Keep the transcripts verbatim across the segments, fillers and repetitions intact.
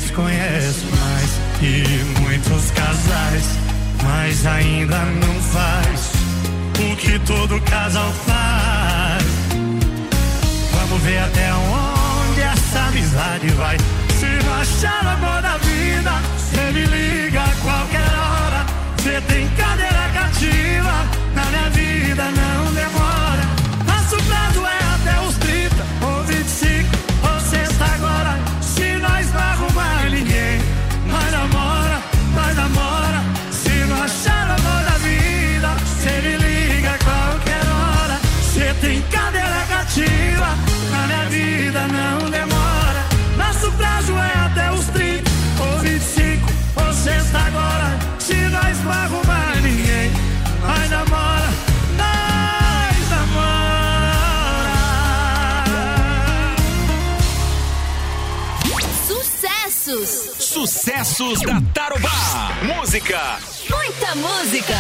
Deus conhece mais que muitos casais, mas ainda não faz o que todo casal faz. Vamos ver até onde essa amizade vai. Se não achar o amor da vida, cê me liga a qualquer hora. Cê tem cadeira cativa, na minha vida não demora. Nosso prazo é até os trinta ou vinte e cinco ou sexta agora. Se nós não arrumar ninguém, nós namora, nós namora. Se não achar o amor da vida, cê me liga a qualquer hora. Cê tem cadeira cativa, na minha vida não demora. Nosso prazo é até os trinta ou vinte e cinco ou sexta agora. Se nós não arrumar ninguém, nós namora, nós namora. Sucessos. Sucessos da Tarobá. Música. Muita música.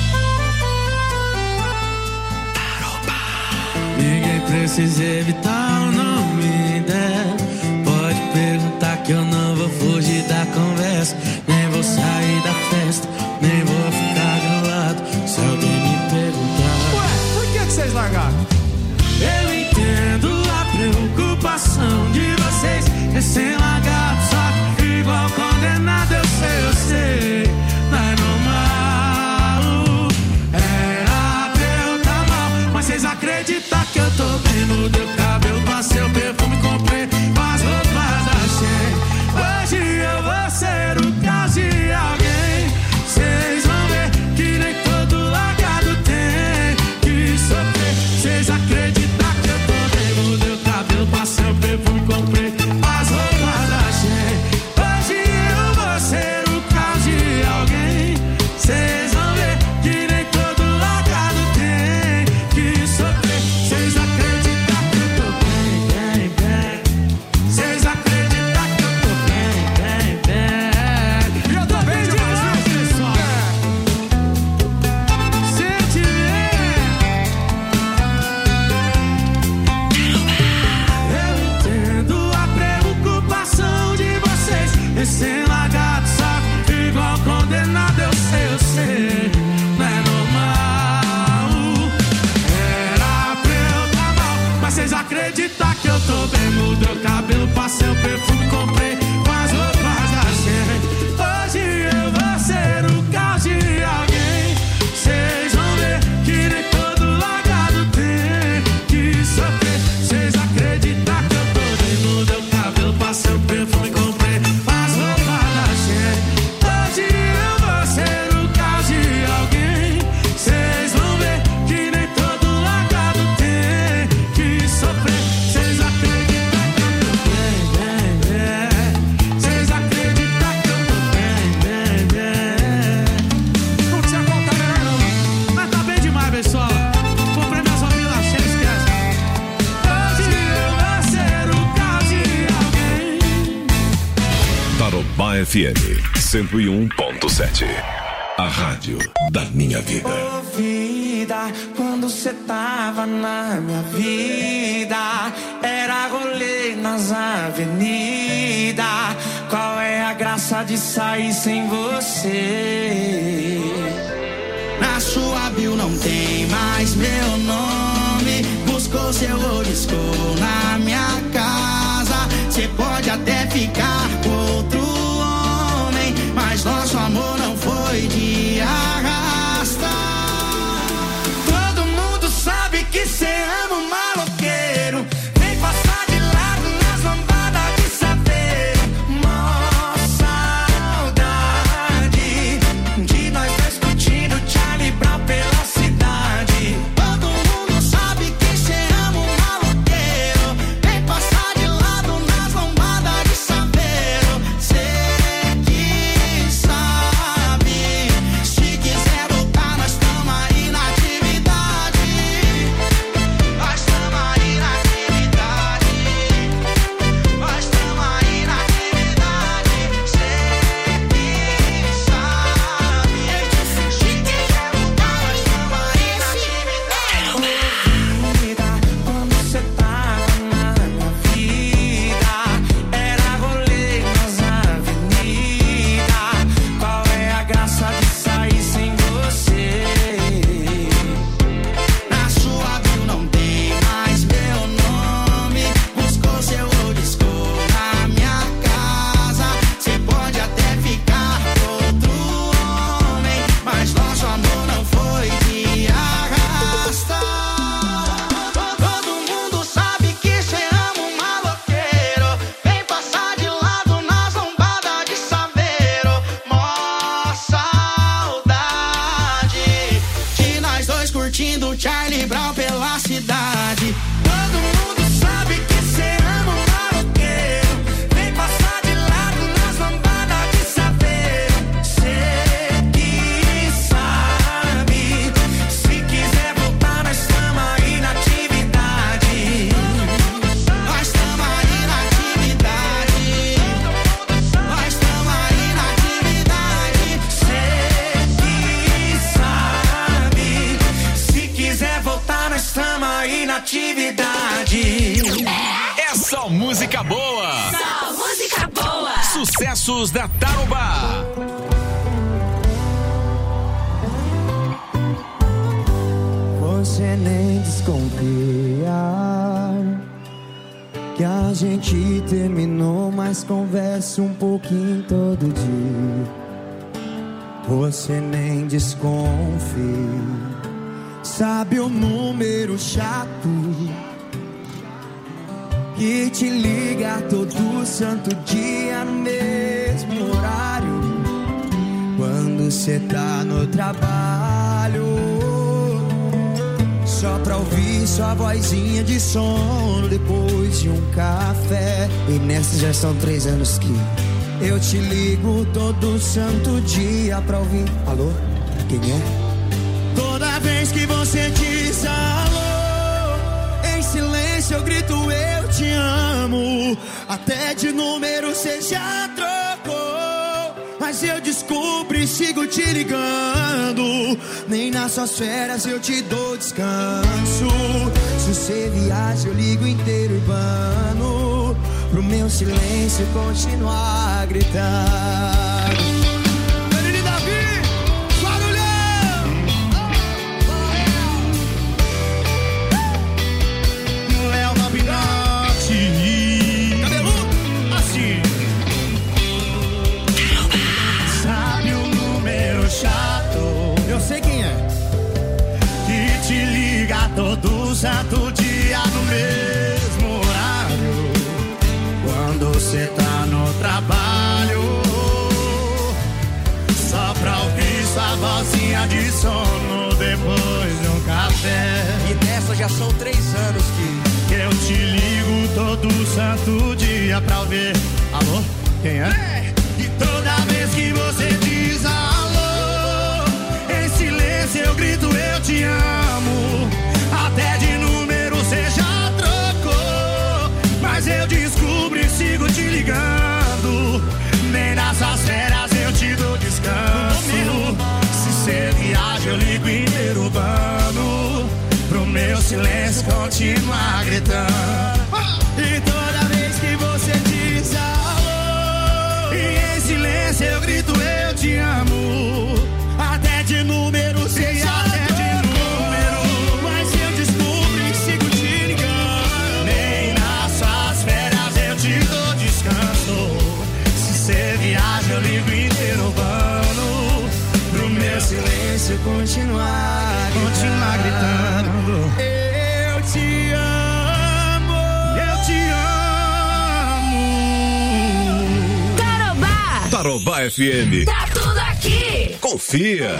Ninguém precisa evitar o nome dela. Pode perguntar que eu não vou fugir da conversa. Nem vou sair da festa, nem vou ficar do lado se alguém me perguntar. Ué, por que que vocês largaram? Eu entendo a preocupação de vocês, recém-largados, só que igual condenado. Eu sei, eu sei, não é normal. Era pra eu tá mal, mas vocês acreditam que eu tô bem? Mudei o cabelo, passei o perfume, comprei as roupas da Shein. Hoje eu vou ser o caso de alguém. Vocês vão ver que nem todo largado tem que sofrer. Vocês acreditam que eu tô bem? Mudei o cabelo, passei o perfume, comprei as roupas da Shein. Hoje eu vou ser o caso de alguém. Vocês vão ver que nem todo largado tem que sofrer. Vocês acreditam que eu tô bem, bem, bem. Vocês acreditam que eu tô bem, bem, bem. E eu tô bem demais, pessoal. Sente bem. Eu entendo a preocupação de vocês, recém-largados, só igual condenado. Eu sei, eu sei, não é normal. Era pra eu tá mal, mas vocês acreditam que eu tô bem? Mudei o cabelo, passei o perfume, comprei as roupas da Shein. Hoje eu vou ser o caos de alguém. Vocês vão ver que nem todo largado tem que sofrer. Vocês acreditam que eu tô bem? Mudei o cabelo, passei o perfume, comprei as roupas da Shein. Hoje eu vou ser o caos de alguém. Vocês vão ver que nem todo largado tem que sofrer. Vocês acreditam que eu tô bem, bem, bem. Vocês acreditam que eu tô bem, bem, bem. Não precisa contar melhor não. Mas tá bem demais, pessoal. Comprei minhas roupinhas lá, cheia, esquece. Hoje eu vou ser o caos de alguém. Tarobá F M cento e um ponto sete. A rádio da minha vida. Ô vida, quando cê tava na minha vida, era rolê nas avenidas. Qual é a graça de sair sem você? Na sua bio não tem mais meu nome. Buscou seu riscou na minha casa. Cê pode até ficar com outro homem, mas nosso amor não foi de arrasta. Todo mundo sabe que cê ama um maloqueiro. Vem passar de lado nas lambadas de saber. Mó saudade de nós dois curtindo Charlie Brown pela cidade. Todo mundo sabe que cê ama um maloqueiro. Vem passar de lado nas lambadas. música boa. Só música boa. Sucessos da Tarobá. Você nem desconfia que a gente terminou, mas conversa um pouquinho todo dia. Você nem desconfia, sabe o número chato que te liga todo santo dia no mesmo horário, quando cê tá no trabalho, só pra ouvir sua vozinha de sono depois de um café. E nessa já são três anos que eu te ligo todo santo dia pra ouvir. Alô? Quem é? Toda vez que você diz alô, em silêncio eu grito eu te amo. Até de número cê já trocou, mas eu descubro e sigo te ligando. Nem nas suas férias eu te dou descanso. Se você viaja eu ligo inteiro urbano, pro meu silêncio continuar gritando. Menino Davi, barulhão! Léo Nobinote, cabeludo, assim. Sabe o número chato? Eu sei quem é. Que te liga todo santo dia no mesmo horário, quando você tá no trabalho, só pra ouvir sua vozinha de sono depois de um café. E dessa já são três anos que eu te ligo todo santo dia pra ouvir. Alô? Quem é? É. E toda vez que você diz alô, em silêncio eu grito eu te amo. Até de número você já trocou, mas eu descubro e sigo te ligando. Nem nessas férias eu te dou descanso. Se cê viaja eu ligo inteiro urbano, pro meu silêncio continuar gritando. E toda vez que você diz alô, e em silêncio eu grito eu te amo. Até de número você já trocou, mas eu descubro e sigo te ligando. Nem nas suas férias eu te dou descanso. Se cê viaja eu ligo inteiro urbano, pro meu silêncio continuar continuar gritando. Eu te amo, eu te amo. Tarobá. Tarobá F M. Tá tudo aqui. Confia.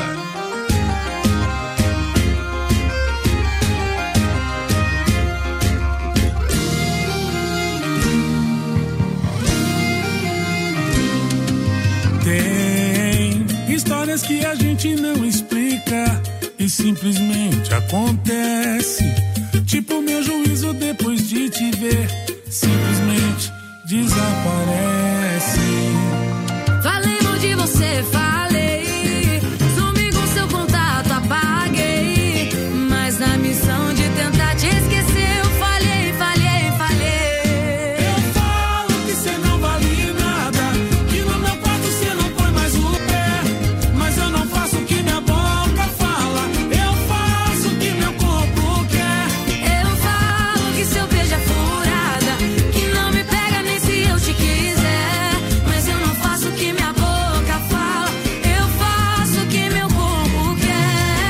Tem histórias que a gente não explica e simplesmente acontece. Tipo meu juízo depois de te ver, simplesmente desaparece. Falei mal de você, falei. Sumi com seu contato, apaguei. Mas na missão de tentar te esquecer, eu falhei, falhei, falhei. Eu falo que cê não vale nada, que no meu quarto cê não põe mais o pé. Mas eu não faço o que minha boca fala, eu faço o que meu corpo quer. Eu falo que seu beijo é furada, que não me pega nem se eu te quiser. Mas eu não faço o que minha boca fala, eu faço o que meu corpo quer.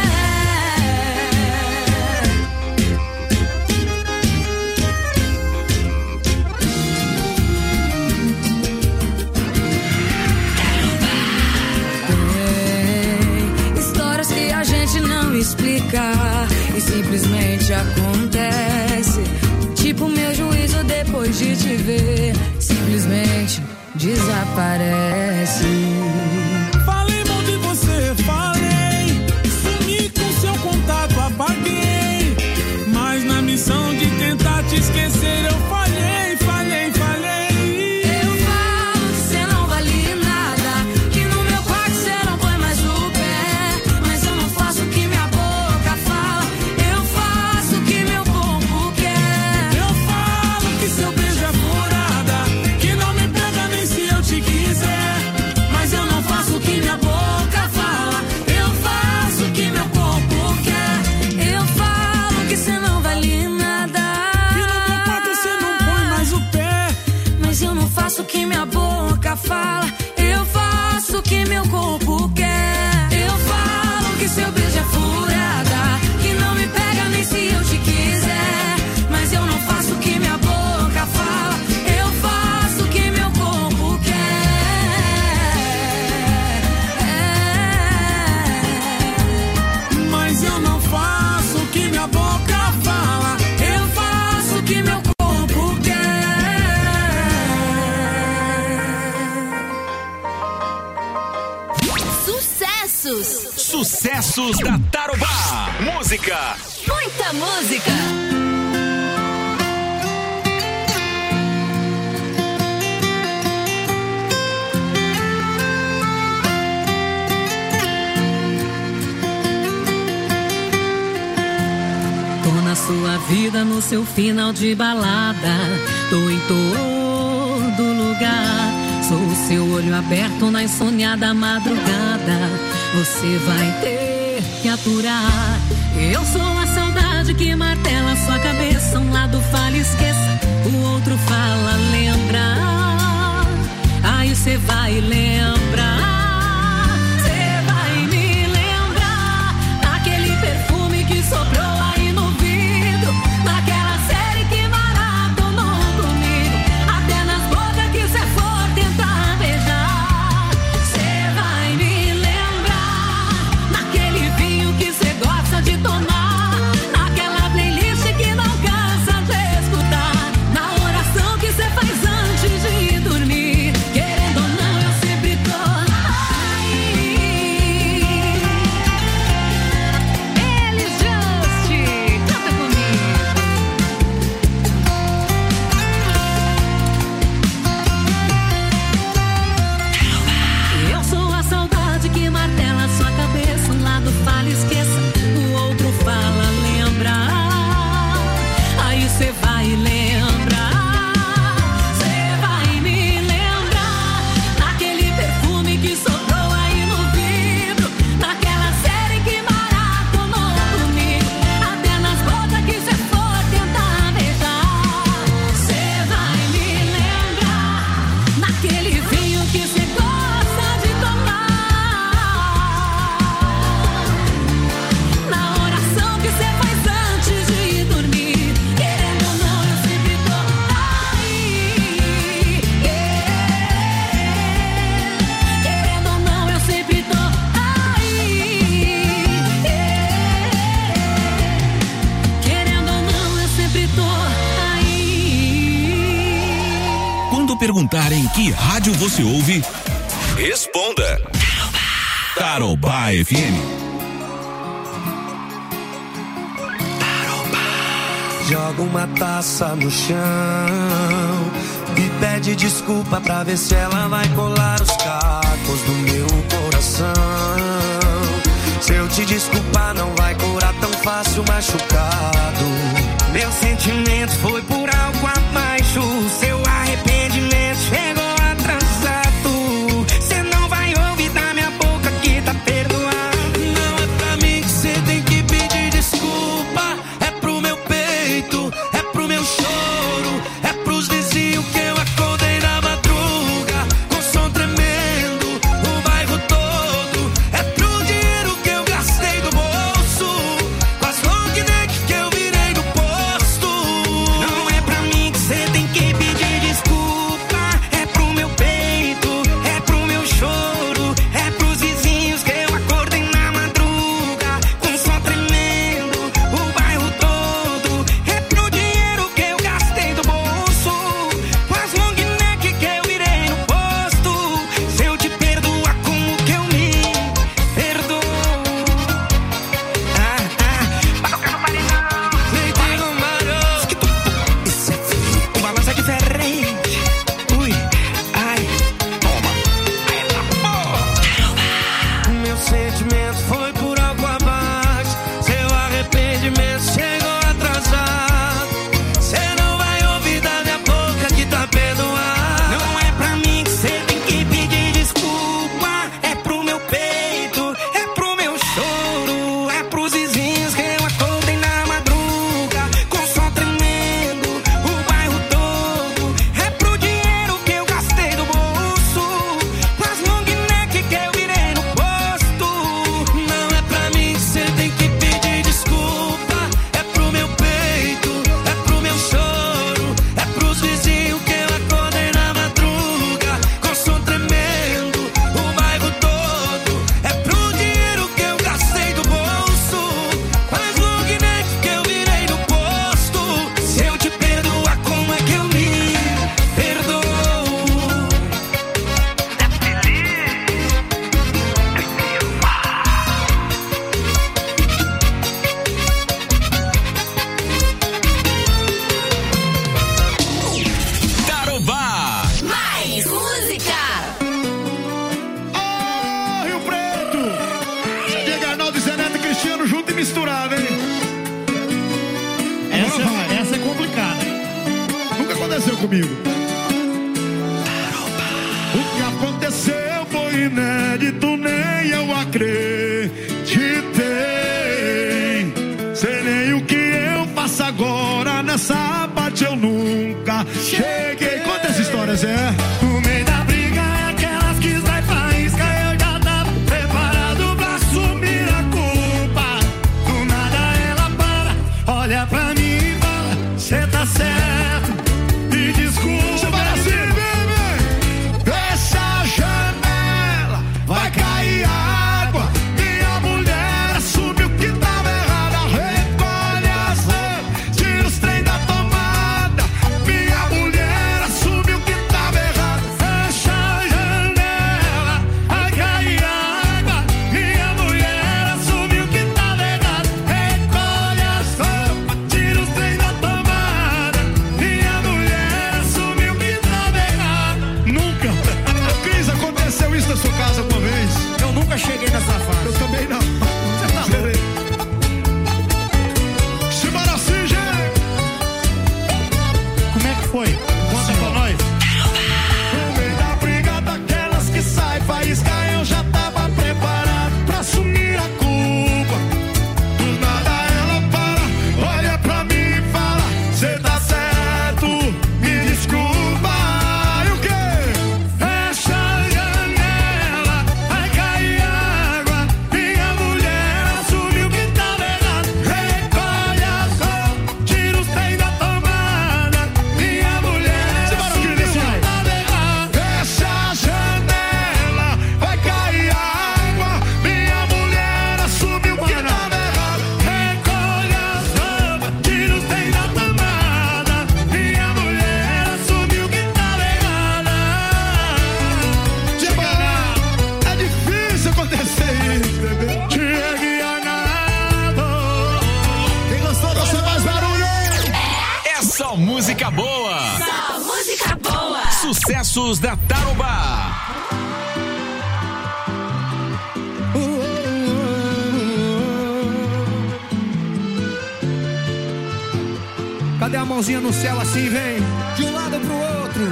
Tem histórias que a gente não explica e simplesmente acontece. Tipo meu juízo depois de te ver, simplesmente desaparece. Falei mal de você, falei. Sumi com seu contato, apaguei. Mas na missão de tentar te esquecer, eu falhei, falhei, falhei. Eu falo que cê não vale nada, que no meu quarto cê não põe mais o pé. Mas eu não faço o que minha boca fala, eu faço o que meu corpo quer. Eu falo que seu beijo é furada, faço o que minha boca fala, eu faço o que meu corpo quer. Eu falo que seu beijo é furada, que não me pega nem se eu te quiser. Mas eu não faço o que minha boca fala, eu faço o que meu corpo quer. Mas eu não faço o que minha boca fala, eu faço o que meu corpo quer. Sucessos! Sucessos da Tarobá. Música. Muita música. Tô na sua vida, no seu final de balada, tô em todo lugar. Sou o seu olho aberto na insônia madrugada. Você vai ter que aturar. Eu sou a saudade que martela sua cabeça. Um lado fala esqueça, o outro fala lembra. Aí cê vai lembrar. Cê vai me lembrar daquele perfume que sobrou aí no vidro, naquela série que maratonou comigo, até nas bocas que cê for tentar beijar. Cê vai me lembrar naquele vinho que cê gosta de tomar, naquela playlist que não cansa de escutar, na oração que cê faz antes de dormir. Querendo ou não, eu sempre tô aí. Elis Just, canta comigo. Eu sou a saudade que martela sua cabeça. Um lado fala esqueça, o outro fala lembra. Aí cê vai lembrar. Cê vai me lembrar naquele perfume que sobrou aí no vidro, naquela série que maratonou comigo, até nas bocas que cê for tentar beijar. Cê vai me lembrar naquele vinho que cê gosta de tomar, na oração que cê faz antes de dormir. Querendo ou não, eu sempre tô aí. Querendo ou não, eu sempre tô aí. Querendo ou não, eu sempre tô aí. Quando perguntarem que rádio você ouve, responda. Tarobá F M. Joga uma taça no chão e pede desculpa pra ver se ela vai colar os cacos do meu coração. Se eu te desculpar, não vai curar tão fácil machucado. Meu sentimento foi por algo abaixo. Seu arrependimento chegou atrasado. Cê não vai ouvir da minha boca que tá perdoado. Não é pra mim que cê tem que pedir desculpa. É pro meu peito, é pro meu choro, é pros vizinhos que eu acordei na madruga com som tremendo, o bairro todo. É pro dinheiro que eu gastei do bolso, com as long neck que eu virei no posto. Não é pra mim que cê tem que pedir desculpa, é comigo. O que aconteceu foi inédito, nem eu acreditei. Sei nem o que eu faço agora, nessa parte eu nunca cheguei. Conta essa história, Zé. No meio da briga, aquelas que sai faísca, eu já tava preparado pra assumir a culpa. Do nada ela para, olha pra mim e fala: cê tá certo, e desculpa. Você vai assim, baby. Essa janela vai cair água. Minha mulher assumiu que tava errada. Recolhe as roupas, tira os trem da tomada. Minha mulher assumiu que tava errada. Fecha a janela, vai cair água. Minha mulher assumiu que tava errado. Recolhe as roupas, tira os trem da tomada. Minha mulher assumiu que tava errado. Nunca. Cris, aconteceu isso na sua casa uma vez? Eu nunca cheguei nessa fase. Eu também não. Você tá louco? Simbora assim, gente. Como é que foi? Conta pra nós. No meio da briga daquelas que sai faísca, eu já tava preparado pra assumir a culpa. Do nada ela para, olha pra mim e fala: cê tá certo, me desculpa. E o quê? Fecha a janela, vai cair água. Minha mulher assumiu que tava errado. Recolhe as roupas, tira os trem da tomada. Minha mulher assumiu que tava errado. Fecha a janela, vai cair água. Minha mulher assumiu que tava errado. Recolhe as roupas, tira os trem da tomada. Minha mulher assumiu que tava errada. Simbora. É difícil acontecer isso, bebê. Chegue a nada. Quem gostou, dá mais barulho. É só música boa. Só música boa. Sucessos da Tarobá. Cadê a mãozinha no céu assim, vem? De um lado pro outro.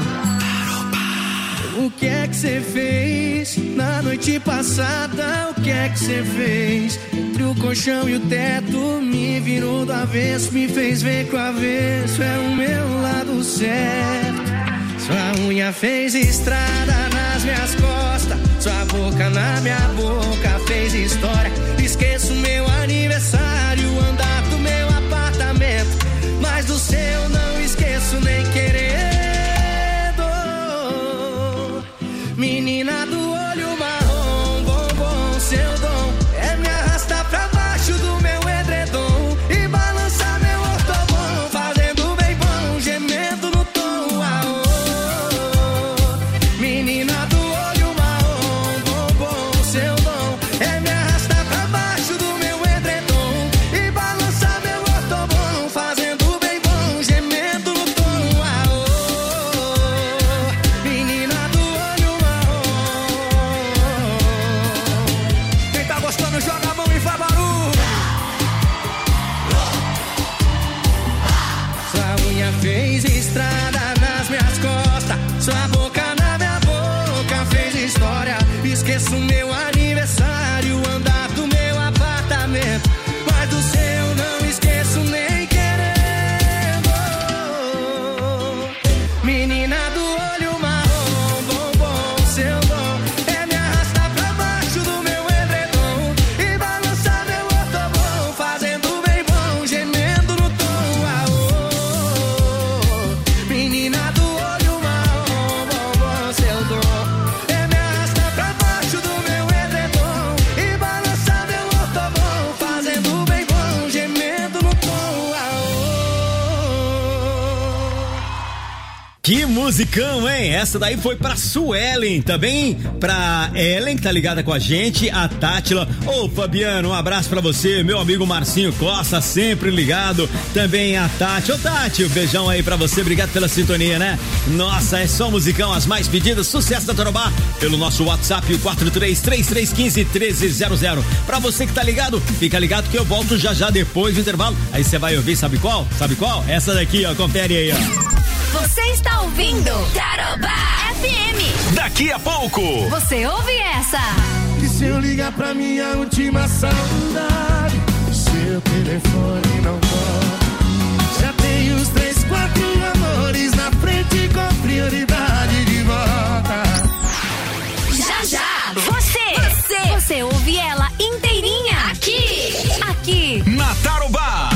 O que é que você fez na noite passada? O que é que você fez? Entre o colchão e o teto, me virou do avesso, me fez ver que o avesso é o meu lado certo. Sua unha fez estrada nas minhas costas, sua boca na minha boca fez história. Esqueço meu aniversário, andar do meu apartamento, mas do seu não esqueço nem querendo. Menina do olho marrom, bombom, seu dom é me arrastar pra baixo do meu edredom e balançar meu ortobom, fazendo bem bom, gemendo no tom. Ah, oh, oh. Menina do olho marrom, bombom, seu dom é me arrastar pra baixo do meu edredom e balançar meu ortobom, fazendo bem bom, gemendo no tom. Ah, oh, oh. Menina do olho marrom. Quem tá gostando, joga a mão e faz barulho. Sua unha fez estrada nas minhas costas, sua boca na minha boca fez história. Esqueço meu aniversário, andar do meu apartamento, mas do seu não esqueço nem querendo. Menina do olho marrom, bombom, seu dom é me arrastar pra baixo do meu edredom e balançar meu ortobom, fazendo bem bom, gemendo no tom. Ah, oh, oh. Menina do olho marrom, bombom, seu dom é me arrastar pra baixo do meu edredom e balançar meu ortobom, fazendo bem bom, gemendo no tom. Ah, oh, oh. Que musicão, hein? Essa daí foi pra Suelen, também pra Ellen, que tá ligada com a gente, a Tátila. Ô, Fabiano, um abraço pra você, meu amigo Marcinho Costa, sempre ligado. Também a Tati. Ô, Tati, um beijão aí pra você, obrigado pela sintonia, né? Nossa, é só musicão, as mais pedidas, sucesso da Tarobá, pelo nosso WhatsApp, o quatro três três três um cinco um três zero zero. Pra você que tá ligado, fica ligado que eu volto já já depois do intervalo. Aí você vai ouvir, sabe qual? Sabe qual? Essa daqui, ó, confere aí, ó. Você está ouvindo Tarobá F M. Daqui a pouco. Você ouve essa? Que se eu ligar pra minha última saudade, seu telefone não toca. Já tem os três, quatro amores na frente com prioridade de volta. Já, já. Você, você, você ouve ela inteirinha aqui, aqui na Tarobá.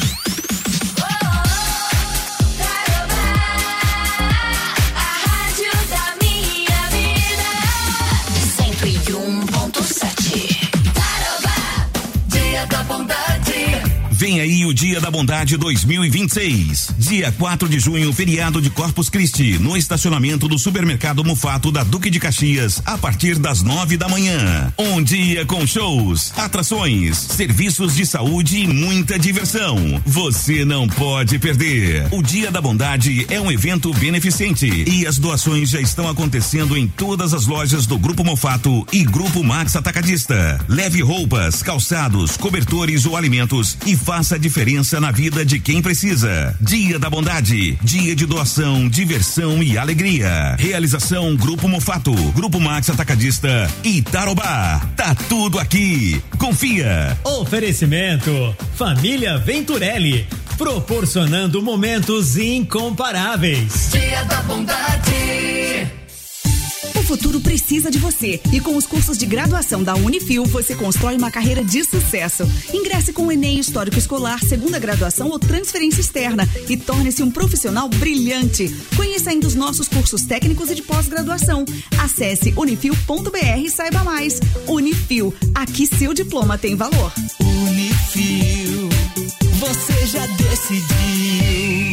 Vem aí o Dia da Bondade dois mil e vinte e seis. Dia quatro de junho, feriado de Corpus Christi, no estacionamento do Supermercado Mufato da Duque de Caxias, a partir das nove da manhã. Um dia com shows, atrações, serviços de saúde e muita diversão. Você não pode perder. O Dia da Bondade é um evento beneficente e as doações já estão acontecendo em todas as lojas do Grupo Mufato e Grupo Max Atacadista. Leve roupas, calçados, cobertores ou alimentos e faça a diferença na vida de quem precisa. Dia da Bondade, dia de doação, diversão e alegria. Realização Grupo Mufato, Grupo Max Atacadista e Tarobá. Tá tudo aqui. Confia. Oferecimento Família Venturelli, proporcionando momentos incomparáveis. Dia da Bondade. O futuro precisa de você e com os cursos de graduação da Unifil você constrói uma carreira de sucesso. Ingresse com o Enem Histórico Escolar, segunda graduação ou transferência externa e torne-se um profissional brilhante. Conheça ainda os nossos cursos técnicos e de pós-graduação. Acesse unifil ponto br e saiba mais. Unifil, aqui seu diploma tem valor. Unifil, você já decidiu.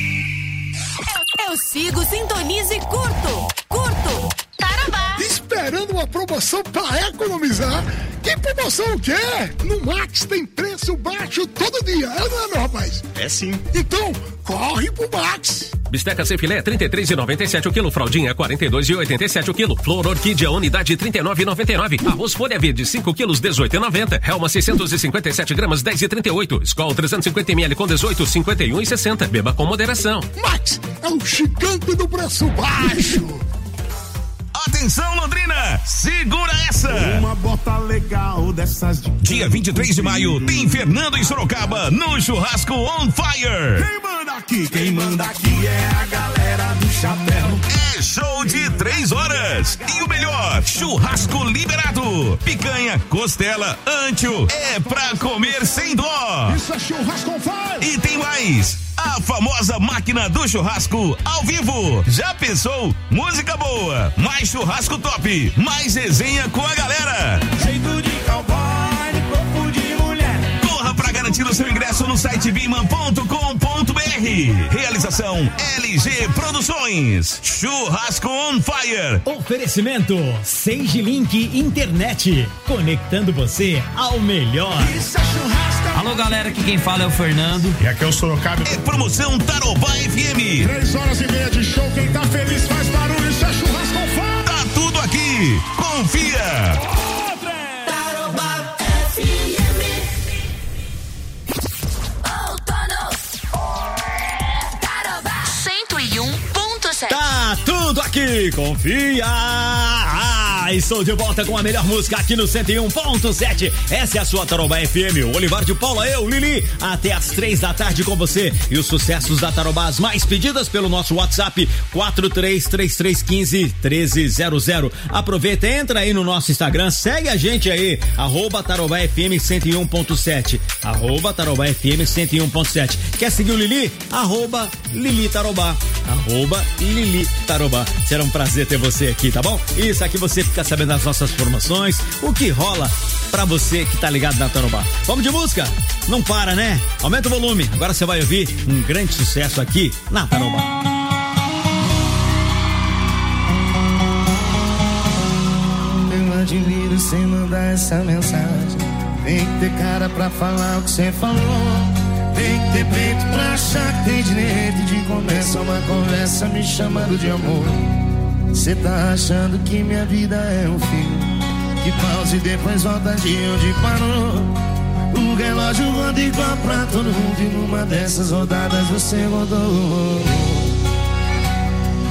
Eu sigo, sintonizo e curto. Curto. Tarobá. Esperando uma promoção pra economizar? Que promoção o quê? No Max tem preço baixo todo dia, é ou não é, meu rapaz? É sim. Então, corre pro Max. Bisteca sem filé, trinta e três reais e noventa e sete o quilo. Fraldinha, quarenta e dois reais e oitenta e sete o quilo. Flor Orquídea, unidade, trinta e nove reais e noventa e nove. Arroz folha verde, cinco quilos, dezoito reais e noventa. Helma, seiscentos e cinquenta e sete gramas, dez reais e trinta e oito. Skol, trezentos e cinquenta mililitros com dezoito, cinquenta e um reais e sessenta. Beba com moderação. Max é um gigante do preço baixo. Atenção, Londrina, segura essa! Uma bota legal dessas de... Dia vinte e três de maio, tem Fernando em Sorocaba, no Churrasco On Fire. Quem manda aqui, quem manda aqui é a galera do chapéu. É show de três horas. E o melhor, churrasco liberado. Picanha, costela, antio, é pra comer sem dó. Isso é Churrasco On Fire. E tem mais. A famosa máquina do churrasco ao vivo. Já pensou? Música boa, mais churrasco top, mais resenha com a galera. Jeito de cowboy, corpo de mulher. Corra pra garantir o seu ingresso no site biman ponto com ponto br. Realização L G Produções. Churrasco On Fire. Oferecimento Sage Link Internet, conectando você ao melhor. Isso é churrasco. Alô, galera, aqui quem fala é o Fernando. E aqui é o Sorocaba. É promoção Tarobá F M. Três horas e meia de show, quem tá feliz faz barulho, isso é Churrasco On Fire. Tá tudo aqui, confia. Tarobá F M. Outono. Tarobá cento e um ponto sete. Tá tudo aqui, confia. Ah, estou de volta com a melhor música aqui no cento e um ponto sete. Essa é a sua Tarobá F M. O Olivar de Paula, eu, Lili, até às três da tarde com você. E os sucessos da Tarobá, as mais pedidas pelo nosso WhatsApp quatro três três três um cinco um três zero zero. Aproveita, entra aí no nosso Instagram, segue a gente aí, arroba Tarobá F M cento e um ponto sete. Arroba Tarobá F M cento e um ponto sete. Quer seguir o Lili? Arroba Lili Tarobá. Arroba Lili Tarobá. Será um prazer ter você aqui, tá bom? Isso aqui você fica sabendo das nossas formações, o que rola pra você que tá ligado na Tarobá. Vamos de música? Não para, né? Aumenta o volume. Agora você vai ouvir um grande sucesso aqui na Tarobá. Eu admiro você mandar essa mensagem. Tem que ter cara pra falar o que você falou. Tem que ter peito pra achar que tem direito de começar uma conversa me chamando de amor. Cê tá achando que minha vida é um filme que pausa e depois volta de onde parou. O relógio roda igual pra todo mundo e numa dessas rodadas você rodou.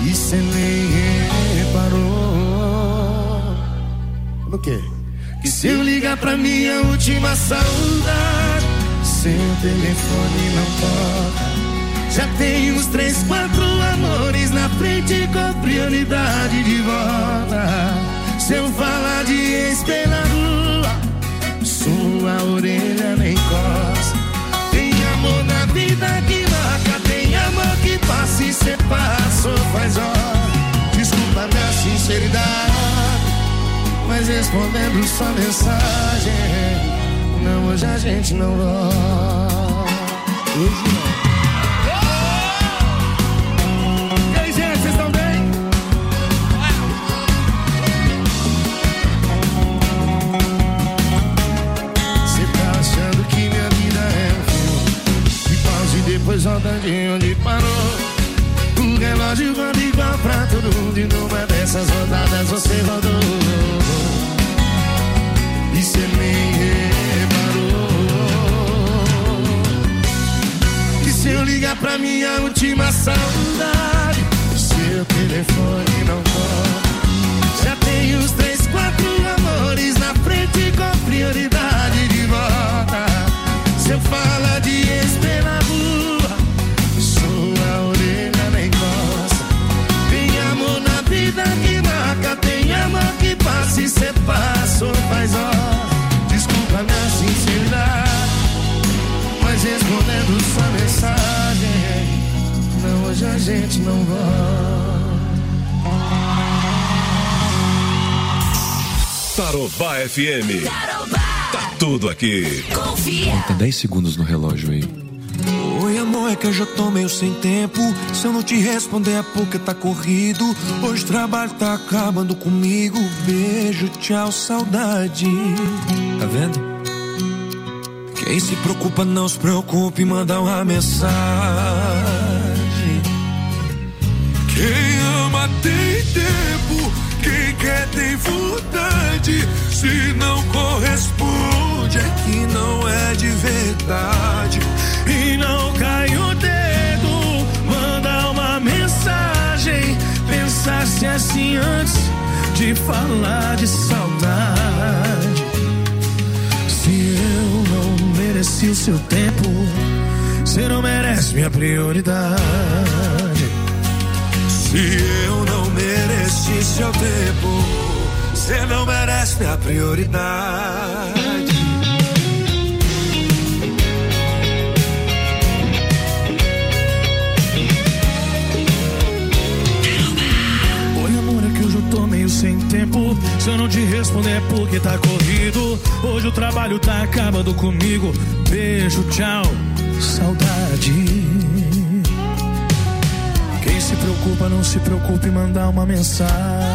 e cê nem reparou. No quê? Que se eu ligar pra minha última saudade, seu telefone não toca. Já tem uns três, quatro amores na frente com prioridade de volta. Se eu falar de ex pela rua, sua orelha nem coça. Tem amor na vida que marca, tem amor que passa e cê passou faz hora. Desculpa minha sinceridade, mas respondendo sua mensagem, não, hoje a gente não volta. Hoje não. E aí, gente, vocês estão bem? Cê tá achando que minha vida é um filme que pausa e depois volta de onde parou. O relógio roda igual pra todo mundo e numa dessas rodadas você rodou. E cê nem reparou que se eu ligar pra minha última saudade, seu telefone não toca. Já tem uns três, quatro amores na frente com prioridade de volta. Se eu falar de ex pela rua, sua orelha nem coça. Tem amor na vida que marca, tem amor que passa e cê passou faz hora. Desculpa minha sinceridade, mas respondendo sua mensagem, não, hoje a gente não volta. Tarobá F M. Tarobá. Tá tudo aqui. Confia. Conta dez segundos no relógio aí. Oi amor, é que eu já tô meio sem tempo. Se eu não te responder é porque tá corrido. Hoje o trabalho tá acabando comigo. Beijo, tchau, saudade. Tá vendo? Quem se preocupa não se preocupe, manda uma mensagem. Quem ama tem tempo, quem quer tem vontade. Se não corresponde é que não é de verdade. E não cai o dedo, manda uma mensagem. Pensasse assim antes de falar de saudade. Se eu não mereci o seu tempo, você não merece minha prioridade. Se eu não mereci seu tempo, você não merece minha prioridade. Oi amor, é que hoje eu tô meio sem tempo. Se eu não te responder é porque tá corrido. Hoje o trabalho tá acabando comigo. Beijo, tchau, saudade. Quem se preocupa, não se preocupe, mandar uma mensagem.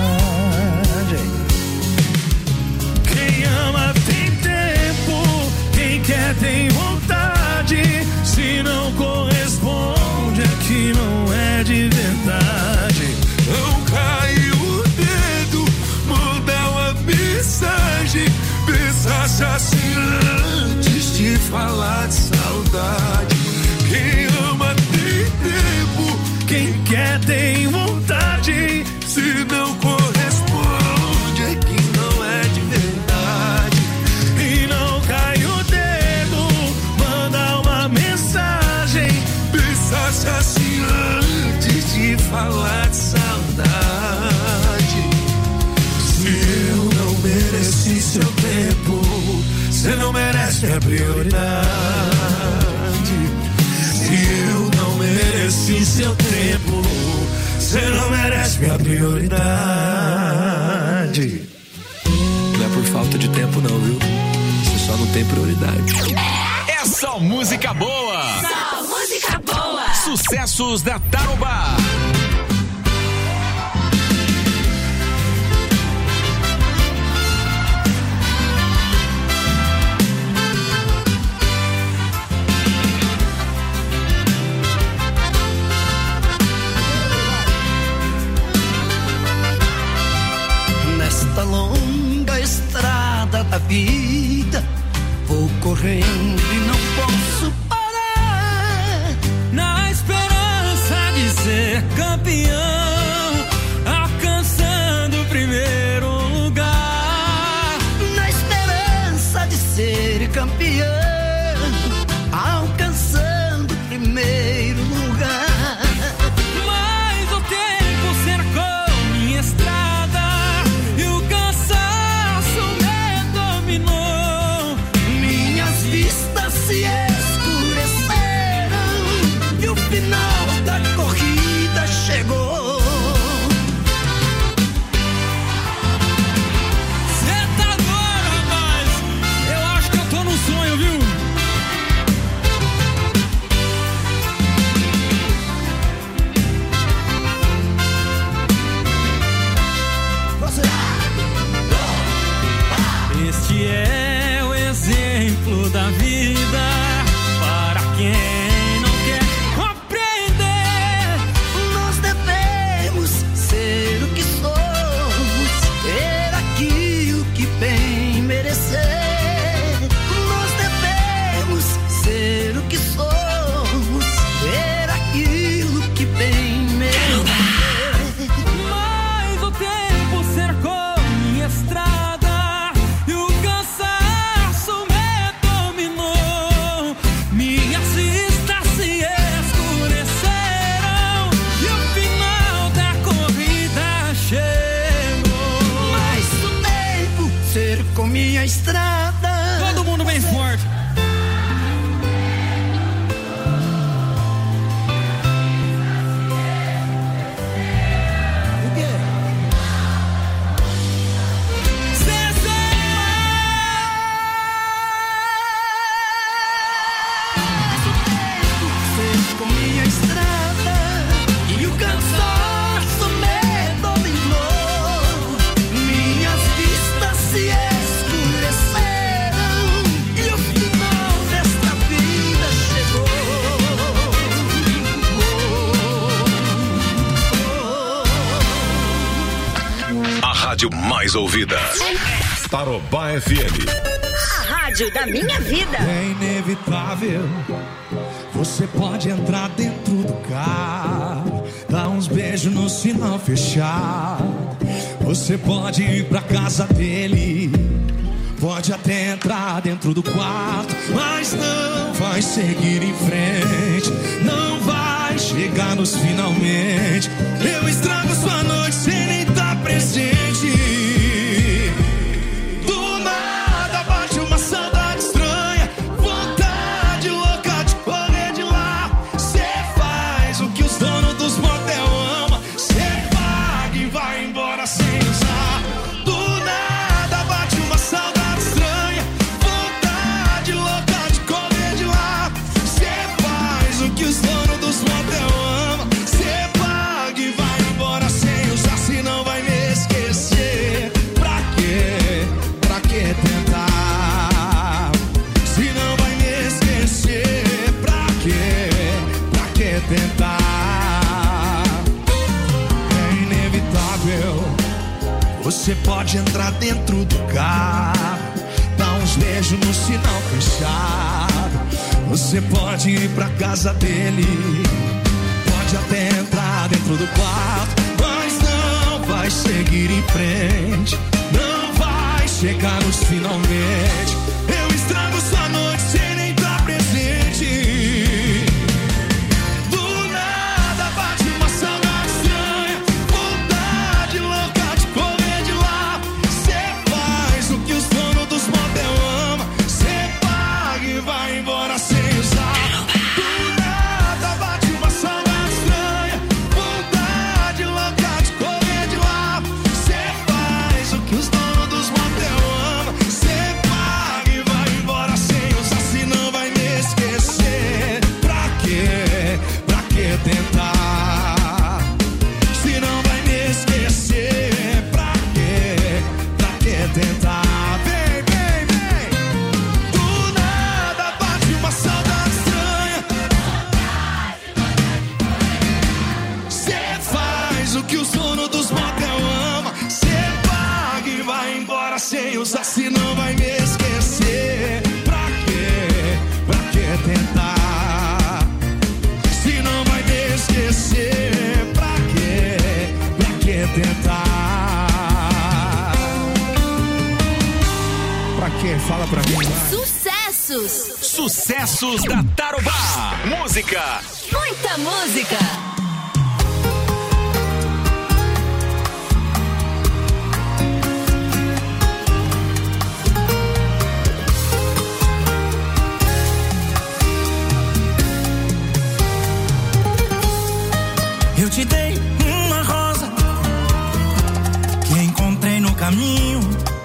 Quem ama tem tempo, quem quer tem vontade. Se não corresponde é que não é de verdade. Não cai o dedo, manda uma mensagem. Pensasse assim antes de falar de saudade. Quem ama tem tempo, quem quer tem vontade. Se não corresponde é que não é de verdade. E não cai o dedo, manda uma mensagem. Pensasse assim antes de falar de saudade. Se eu não mereci seu tempo, você não merece minha prioridade. Se eu não mereci seu tempo, você não merece minha prioridade. Não é por falta de tempo não, viu? Você só não tem prioridade. É só música boa. Só música boa. Sucessos da Tarobá. Nesta longa estrada da vida, vou correndo e não posso parar. Na esperança de ser campeão, campeão, alcançando o primeiro lugar. Mas o tempo cercou minha estrada e o cansaço me dominou. Minhas vistas se escureceram e o final da corrida chegou. Sonho, viu? Este é o exemplo da vida para quem não quer compreender. Nós devemos ser o que somos, ter aquilo que bem merecer. Ser o que somos, ter aquilo que bem merecer. Mas o tempo cercou minha estrada e o cansaço me dominou. Minhas vistas se escureceram e o final da corrida chegou. Mas o tempo cercou minha estrada. Todo mundo bem forte. Rádio mais ouvida. Tarobá F M. A rádio da minha vida. É inevitável. Você pode entrar dentro do carro, dar uns beijos no sinal fechado. Você pode ir pra casa dele, pode até entrar dentro do quarto, mas não vai seguir em frente, não vai chegar nos finalmente. Eu estrago sua noite sem nem estar presente. Do nada bate uma saudade estranha, vontade louca de correr de lá. Cê faz o que os donos dos motel amam, cê paga e vai embora sem usar. Do nada bate uma saudade estranha, vontade louca de correr de lá. Cê faz o que os donos dos motel amam, cê paga e vai embora sem usar. Se não vai me esquecer, pra quê? Pra que tentar? Se não vai me esquecer, pra quê? Pra que tentar? É inevitável. Você pode entrar dentro do carro, dar uns beijos no sinal fechado. Você pode ir pra casa dele, pode até entrar dentro do quarto, mas não vai seguir em frente, não vai chegar nos finalmente. Eu estrago sua noite sem nem estar presente. Do nada bate uma saudade estranha, vontade louca de correr de lá. Cê faz o que os donos dos motel amam, cê paga e vai embora sem usar. Do nada bate uma saudade estranha, vontade louca de correr de lá. Cê faz o que os donos dos motel amam, cê paga e vai embora sem usar. Se não vai me esquecer, pra quê? Pra que tentar? Se não vai me esquecer, pra quê? Pra que tentar? Vem, vem, vem. Do nada bate uma saudade estranha, cê faz o que os donos dos motel amam, cê paga e vai embora sem usar. Se não vai me esquecer, pra quê? Pra que tentar? Se não vai me esquecer, pra quê? Pra que tentar? Pra quê? Fala pra mim. Sucesso! Sucessos. Sucessos da Tarobá. Música. Muita música. Eu te dei uma rosa que encontrei no caminho.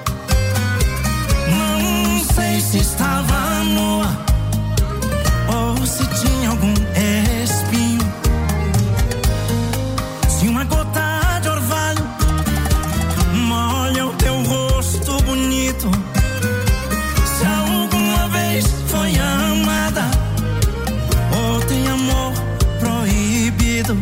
Não sei se estava nua ou se tinha algum espinho. Se uma gota de orvalho molha o teu rosto bonito, se alguma vez foi amada ou tem amor proibido.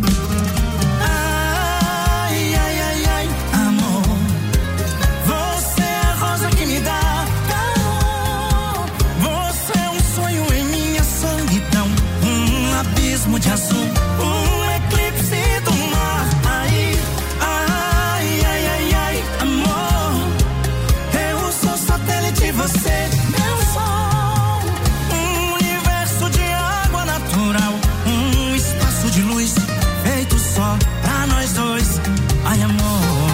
De azul, um eclipse do mar. Ai, ai, ai, ai, ai, amor, eu sou satélite, você meu sol. Um universo de água natural, um espaço de luz feito só pra nós dois. Ai, amor.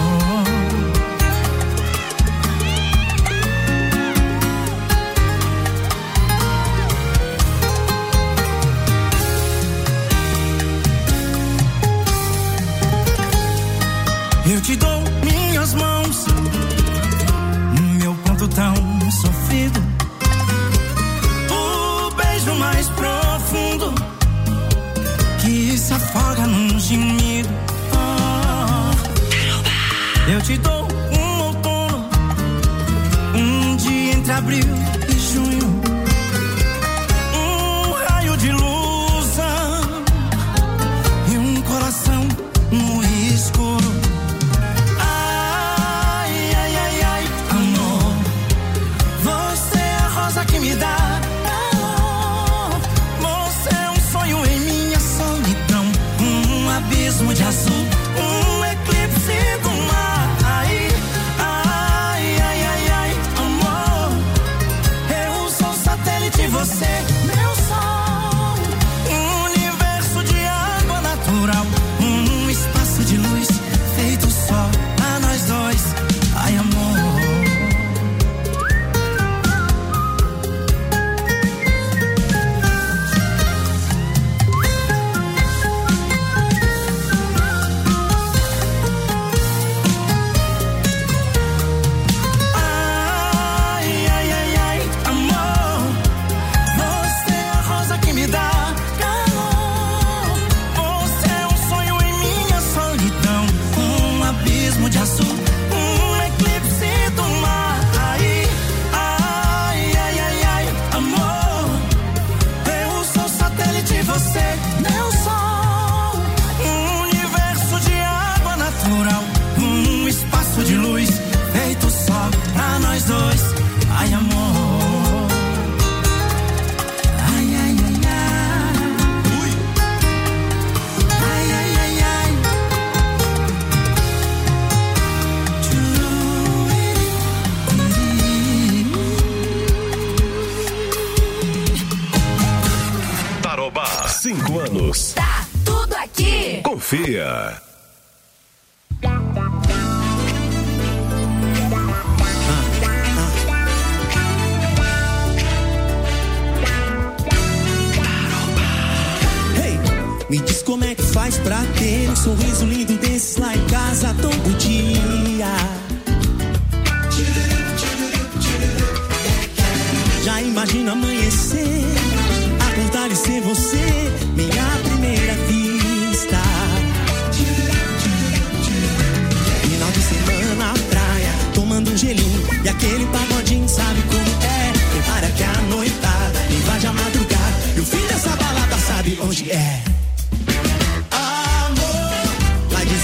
Eu te dou minhas mãos, meu ponto tão sofrido, o beijo mais profundo que se afoga num gemido. Oh, eu te dou um outono, um dia entre abril e junho, um raio de luz e um coração no escuro. Que me dá amor. Você é um sonho em minha solidão, um abismo de azul, um eclipse do mar. Ai, ai, ai, ai, ai, amor, eu sou satélite, você meu sol. Um universo de água natural, um espaço de luz feito só pra nós dois. Ai, amor. De azul, um eclipse do mar. Ai, ai, ai, ai, ai, amor, eu sou satélite, você meu sol. Um universo de água natural, um espaço de luz feito só pra nós dois. Ai, amor. Ai, ai, ai, ai. Ui. Ai, ai, ai, ai. Cinco anos. Tá tudo aqui. Confia. Hey, me diz como é que faz pra ter um sorriso lindo desses lá em casa todo dia. Já imagina amanhecer, acordar e ser você, minha primeira vista. Final de semana na praia, tomando um gelinho e aquele pagodinho, sabe como é? Prepara que a noitada invade a madrugada e o fim dessa balada sabe onde é. Amor, vai de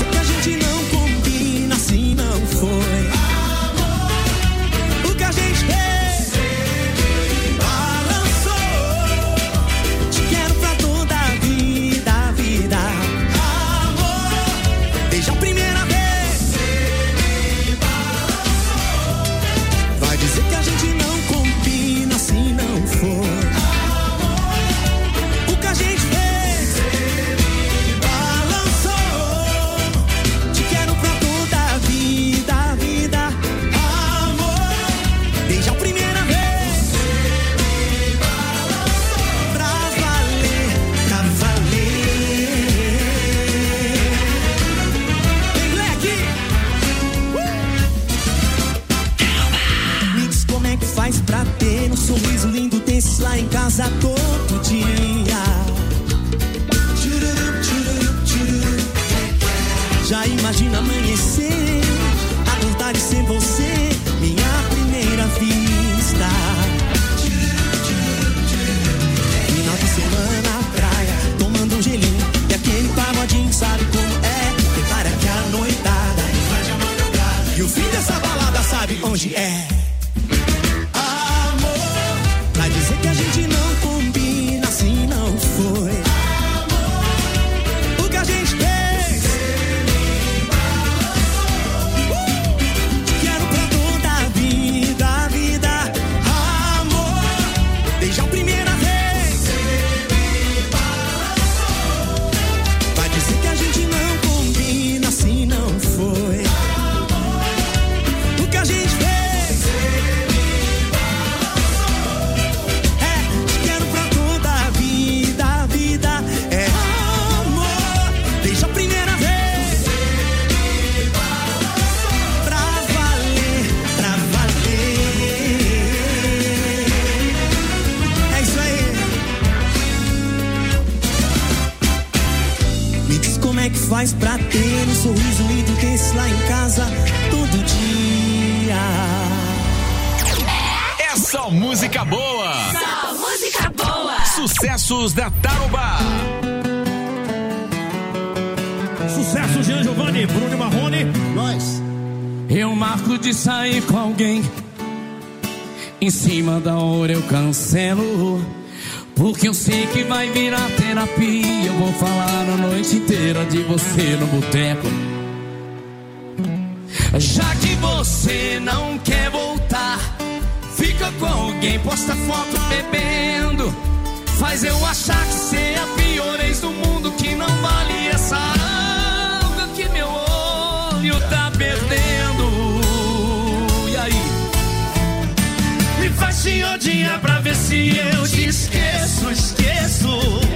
Imagina amanhecer, acordar e ser você, minha primeira vista. Final de semana, praia, tomando um gelinho e aquele pagodinho, sabe como é? Prepara que a noitada vai de madrugada e o fim dessa balada sabe onde é. Amor, vai dizer que a gente não combina, assim não foi. Amor, o que a gente fez. Faz pra ter um sorriso lindo desse lá em casa todo dia. É só música boa. Só música boa. Sucessos da Tarobá. Sucesso Jean Giovanni, Bruno Marrone, nós. Eu marco de sair com alguém, em cima da hora eu cancelo, porque eu sei que vai virar terapia. Eu vou falar a noite inteira de você no boteco. Já que você não quer voltar, fica com alguém, posta foto bebendo, faz eu achar que você é a pior ex do mundo, que não vale essa água que meu olho tá perdendo. E aí? Me faz te odiar pra ver se eu te esqueço, esqueço.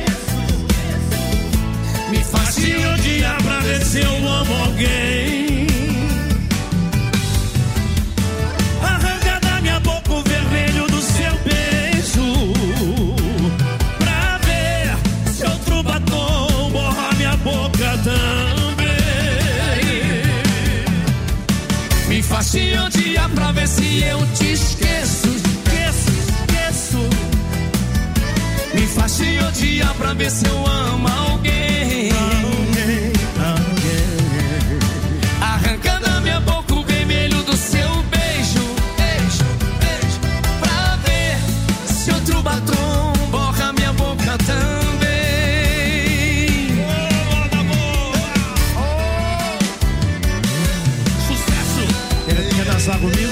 Me faz te odiar pra ver se eu amo alguém. Arranca da minha boca o vermelho do seu beijo, pra ver se outro batom borra minha boca também. Me faz te odiar pra ver se eu te esqueço, esqueço, esqueço. Me faz te odiar pra ver se eu amo alguém. Alguém, alguém. Arranca da minha boca o vermelho do seu beijo, beijo, beijo, pra ver se outro batom borra minha boca também. Oh, oh. Sucesso! Quer dançar comigo?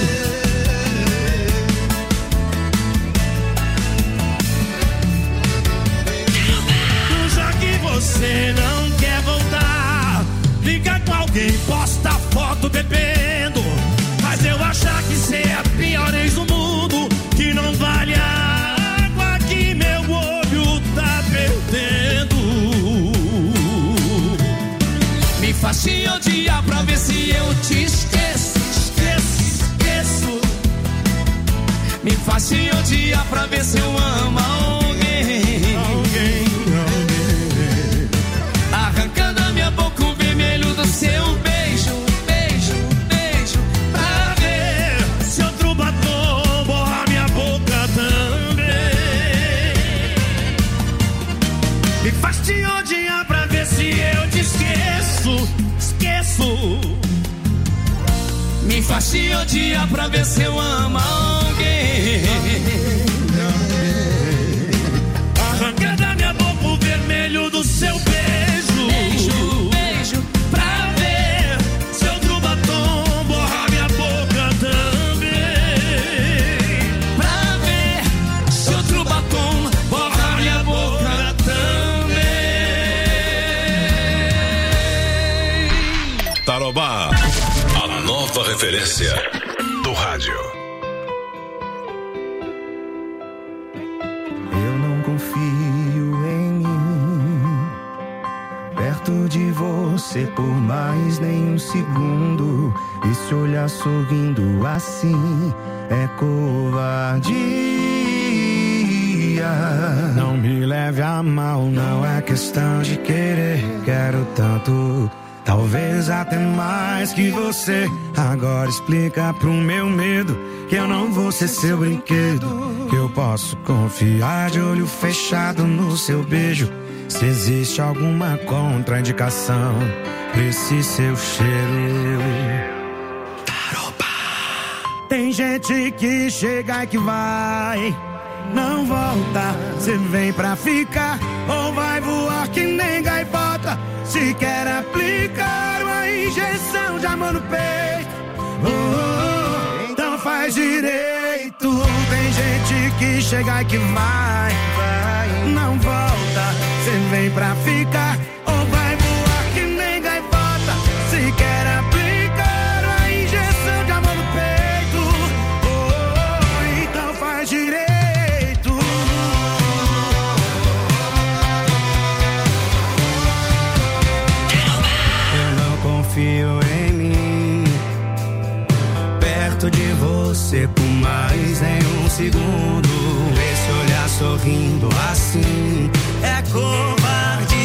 Você não quer voltar, fica com alguém, posta foto bebendo, faz eu achar que cê é a pior ex do mundo, que não vale a água que meu olho tá perdendo. Me faz te odiar pra ver se eu te esqueço, esqueço, esqueço. Me faz te odiar pra ver se eu amo alguém, alguém. Arranca da minha boca o vermelho do seu beijo, beijo, beijo, pra ver se outro batom borra minha boca também. Me faz te odiar pra ver se eu te esqueço, esqueço. Me faz te odiar pra ver se eu amo alguém. Arranca da minha boca o vermelho do seu beijo. Beijo, beijo, pra ver se outro batom borra minha boca também. Pra ver se outro batom borra minha boca também. Tarobá, a nova referência do rádio. Eu não confio em mim, perto de você por mais nem um segundo. E se olhar sorrindo assim é covardia. Não me leve a mal, não é questão de querer. Quero tanto talvez até mais que você. Agora explica pro meu medo que eu não vou ser seu brinquedo, que eu posso confiar de olho fechado no seu beijo. Se existe alguma contraindicação pra esse seu cheiro. Tem gente que chega e que vai, não volta. Cê vem pra ficar ou vai voar que nem gaivota. Se quer aplicar uma injeção de amor no peito, oh, oh, então faz direito. Tem gente que chega e que vai, vai, não volta. Cê vem pra ficar ou vai voar que nem gaivota. Se quer aplicar uma injeção de amor no peito, oh, oh, então faz direito. Confio em mim, perto de você por mais em um segundo. Esse olhar sorrindo assim é covardia.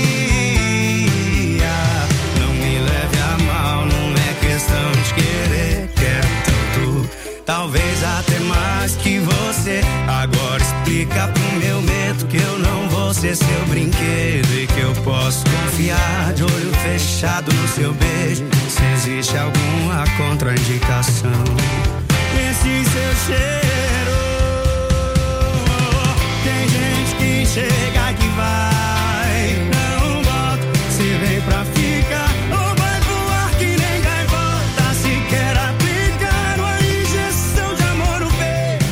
Não me leve a mal, não é questão de querer, quero tanto, talvez até mais que você. Agora explica pro meu medo que eu não vou ser seu brinquedo e que eu posso confiar de olho fechado no seu beijo. Se existe alguma contraindicação nesse seu cheiro. Tem gente que chega que vai, não volta. Se vem pra ficar ou vai voar que nem gaivota. Se quer aplicar uma injeção de amor no peito,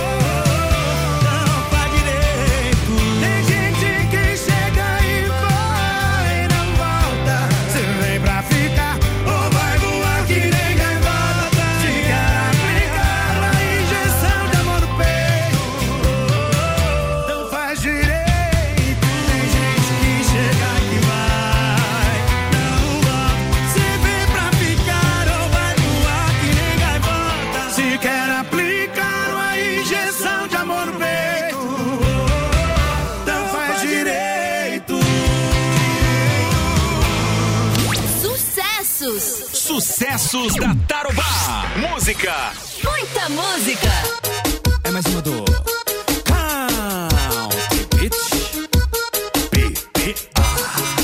não faz direito. Tem gente que chega e vai, não volta. Se vem pra ficar ou vai voar que nem gaivota. Se quer aplicar uma injeção de amor no peito, não faz direito. Tem gente que chega e vai, não volta. Se vem pra ficar ou vai voar que nem gaivota. Se quer aplicar uma injeção de amor no peito, não faz direito. Sucessos. Sucessos da Tarobá. Música. Muita música. É mais uma do Country Beach. B B A.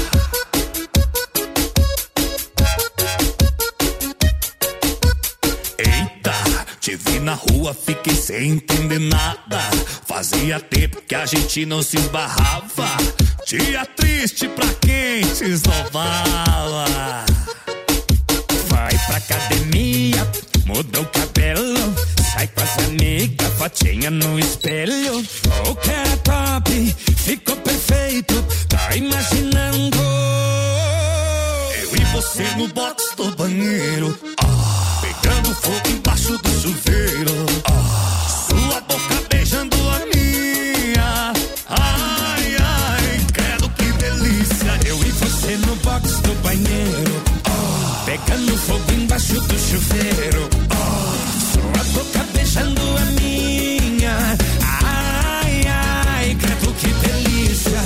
Eita, te vi na rua, fiquei sem entender nada. Fazia tempo que a gente não se esbarrava. Dia triste pra quem se esnovava. Vai pra academia, muda o cabelo, sai com as amigas, fotinha no espelho. O que era top, ficou perfeito, tá imaginando? Eu e você no box do banheiro, ah, pegando fogo embaixo do chuveiro, ah, sua boca beijando a minha. Ai, ai, credo que delícia. Eu e você no box do banheiro, oh, pegando fogo embaixo do chuveiro, oh, sua boca beijando a minha. Ai, ai, credo que delícia.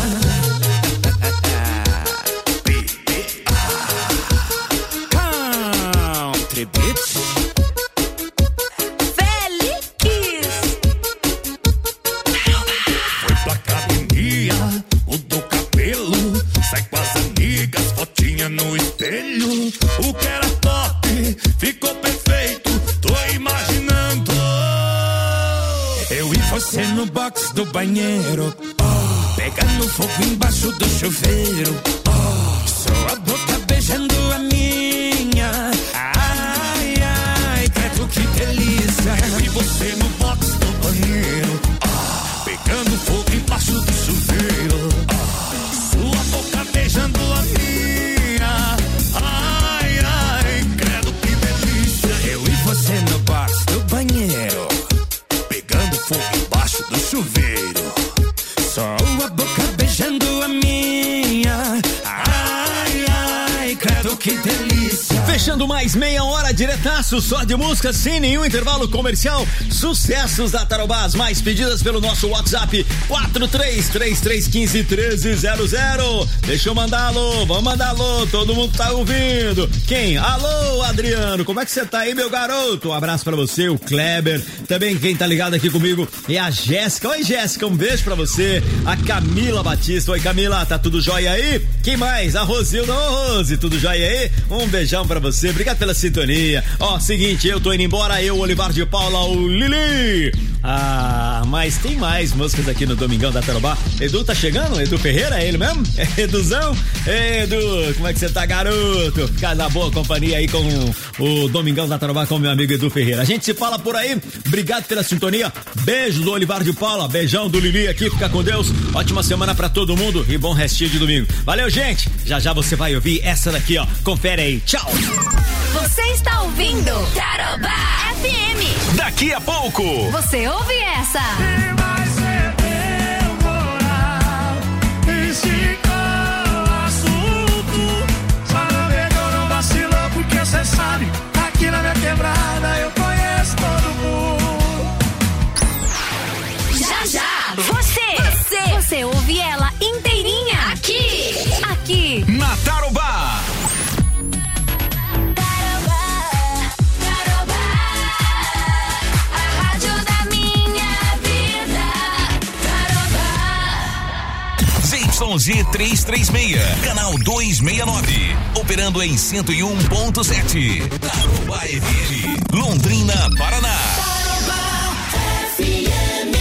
B B A. Country Beach. Foi pra academia, mudou o cabelo, sai com as amigas, fotinha no espelho. O que era top, ficou perfeito, tô imaginando. Eu e você no box do banheiro, oh, pegando fogo embaixo do chuveiro, oh, sua boca beijando a minha. Ai, ai, credo que delícia. Eu e você no box do banheiro, ah, pegando fogo embaixo do chuveiro, ah, sua boca beijando a minha. Ai, ai, credo que delícia. Eu e você no box do banheiro, pegando fogo embaixo do chuveiro, só a boca beijando a minha. Ai, ai, credo que delícia. Fechando mais meia hora diretaço só de música sem nenhum intervalo comercial. Sucessos da Tarobá, as mais pedidas pelo nosso WhatsApp quatro três três três um cinco um três zero zero. Deixa eu mandar alô, vamos mandar alô, todo mundo tá ouvindo. Quem? Alô, Adriano, como é que você tá aí, meu garoto? Um abraço pra você, o Kleber. Também quem tá ligado aqui comigo é a Jéssica. Oi, Jéssica, um beijo pra você. A Camila Batista. Oi, Camila, tá tudo jóia aí? Quem mais? A Rosilda. Ô, Rose, tudo jóia aí? Um beijão pra você, obrigado pela sintonia. Ó, seguinte, eu tô indo embora, eu, Olivar de Paula, o Lili. Ah, mas tem mais músicas aqui no Domingão da Tarobá. Edu tá chegando? Edu Ferreira, é ele mesmo? É Eduzão? Edu, como é que você tá, garoto? Fica na boa companhia aí com o, o Domingão da Tarobá com o meu amigo Edu Ferreira. A gente se fala por aí, obrigado pela sintonia. Beijo do Olivar de Paula, beijão do Lili aqui, fica com Deus. Ótima semana pra todo mundo e bom restinho de domingo. Valeu, gente. Já já você vai ouvir essa daqui, ó. Confere aí. Tchau. Você está ouvindo Tarobá F M. Daqui a pouco você ouve essa. Cê sabe, aqui na minha quebrada eu conheço todo mundo. Já, já, você, você, você ouve ela inteirinha aqui, aqui na Tarobá. Z trezentos e trinta e seis, canal duzentos e sessenta e nove, operando em cento e um ponto sete. Tarobá F M, Londrina, Paraná. Tarobá F M.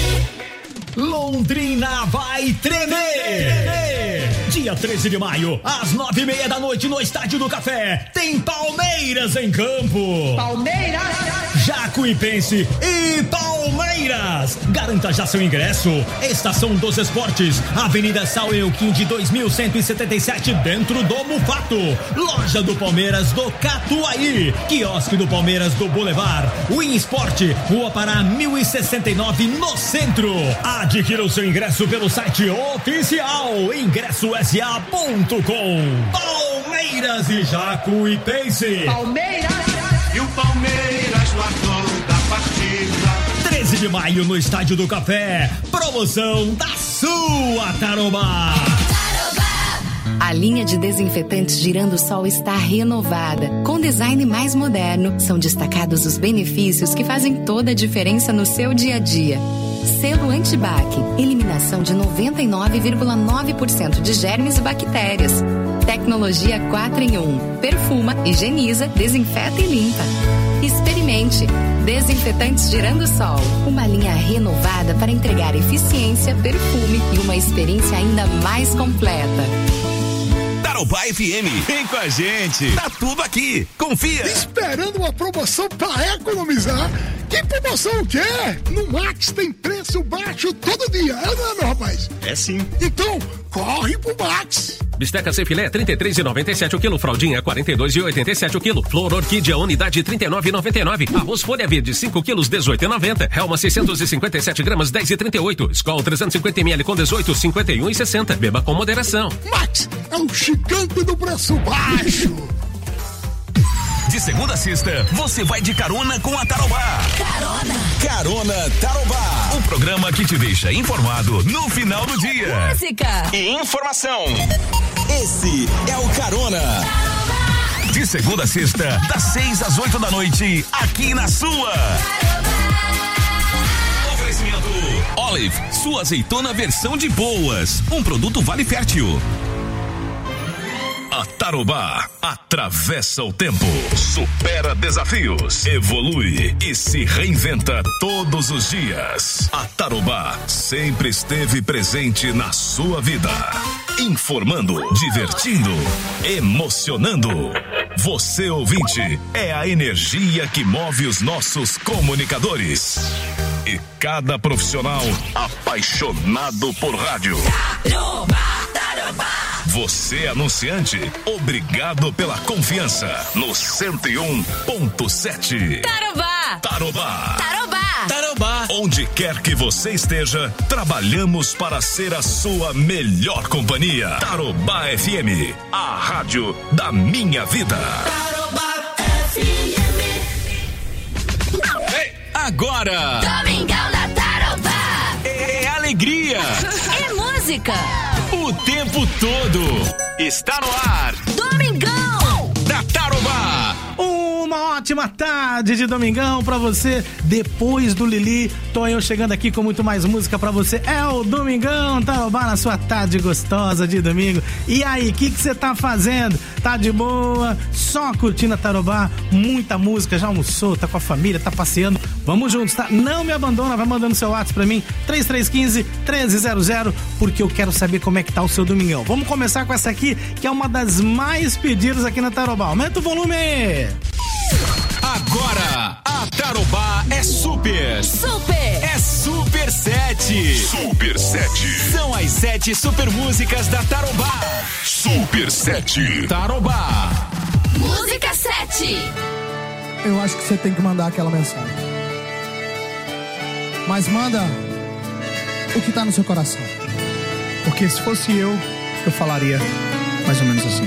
Londrina vai tremer. Dia treze de maio, às nove e meia da noite, no Estádio do Café, tem Palmeiras em campo. Palmeiras! Jacuipense e Palmeiras. Garanta já seu ingresso. Estação dos Esportes, Avenida São Euquim de dois mil cento e setenta e sete, dentro do Mufato. Loja do Palmeiras do Catuaí. Quiosque do Palmeiras do Boulevard. Win Sport, Rua Pará mil e sessenta e nove, no centro. Adquira o seu ingresso pelo site oficial ingresso s a ponto com. Palmeiras e Jacuipense. Palmeiras! E o Palmeiras no ator da partida. treze de maio no Estádio do Café. Promoção da sua Tarobá. A linha de desinfetantes Girando Sol está renovada. Com design mais moderno, são destacados os benefícios que fazem toda a diferença no seu dia a dia. Selo Antibac, eliminação de noventa e nove vírgula nove por cento de germes e bactérias. Tecnologia quatro em um, perfuma, higieniza, desinfeta e limpa. Experimente. Desinfetantes Girando Sol, uma linha renovada para entregar eficiência, perfume e uma experiência ainda mais completa. Tarobá F M, vem com a gente, tá tudo aqui, confia. Esperando uma promoção pra economizar? Que promoção o quê? No Max tem preço baixo todo dia, é não é, meu rapaz? É sim. Então, corre pro Max. Bisteca sem filé, trinta e três reais e noventa e sete o quilo. Fraldinha, quarenta e dois reais e oitenta e sete o quilo. Flor Orquídea, unidade, trinta e nove reais e noventa e nove. Arroz folha verde, cinco quilos, dezoito reais e noventa. Helma, seiscentos e cinquenta e sete gramas, dez reais e trinta e oito. Skol, trezentos e cinquenta mililitros com dezoito, cinquenta e um reais e sessenta. Beba com moderação. Max é o gigante do preço baixo. De segunda a sexta, você vai de carona com a Tarobá. Carona. Carona Tarobá. O programa que te deixa informado no final do dia. Música e informação. Esse é o Carona. Tarobá. De segunda a sexta, das seis às oito da noite, aqui na sua. Tarobá. Oferecimento Olive, sua azeitona versão de boas. Um produto Vale Fértil. A Tarobá atravessa o tempo, supera desafios, evolui e se reinventa todos os dias. A Tarobá sempre esteve presente na sua vida, informando, divertindo, emocionando. Você, ouvinte, é a energia que move os nossos comunicadores e cada profissional apaixonado por rádio. Tarobá, Tarobá. Você, anunciante, obrigado pela confiança no cento e um ponto sete. Tarobá. Tarobá. Tarobá. Tarobá. Onde quer que você esteja, trabalhamos para ser a sua melhor companhia. Tarobá F M, a rádio da minha vida. Tarobá Agora, Domingão da Tarobá. É alegria. É música. O tempo todo. Está no ar. Domingão da Tarobá. Uma ótima tarde de domingão pra você. Depois do Lili, tô eu chegando aqui com muito mais música pra você. É o Domingão Tarobá na sua tarde gostosa de domingo. E aí, o que que você tá fazendo? Tá de boa? Só curtindo a Tarobá? Muita música, já almoçou, tá com a família, tá passeando? Vamos juntos, tá? Não me abandona, vai mandando seu WhatsApp pra mim, três três um cinco, um três zero zero, porque eu quero saber como é que tá o seu domingão. Vamos começar com essa aqui, que é uma das mais pedidas aqui na Tarobá. Aumenta o volume! Agora, a Tarobá é super. Super. É Super sete. Super sete. São as sete super músicas da Tarobá. Super sete. Tarobá. Música sete. Eu acho que você tem que mandar aquela mensagem. Mas manda o que tá no seu coração. Porque se fosse eu, eu falaria mais ou menos assim.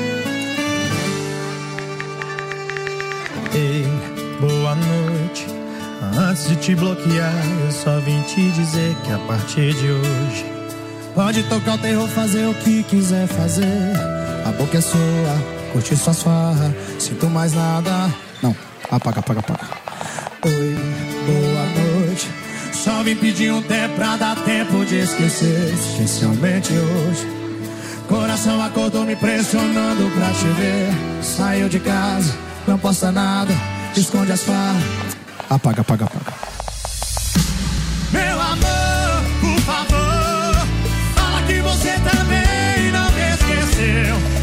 Ei, boa noite. Antes de te bloquear, eu só vim te dizer que a partir de hoje pode tocar o terror, fazer o que quiser fazer. A boca é sua, curtir suas farras. Sinto mais nada. Não, apaga, apaga, apaga. Oi, boa noite. Só vim pedir um tempo pra dar tempo de esquecer. Especialmente hoje. Coração acordou me pressionando pra te ver. Saiu de casa, não posta nada, esconde as farras. Apaga, apaga, apaga. Meu amor, por favor, fala que você também não me esqueceu.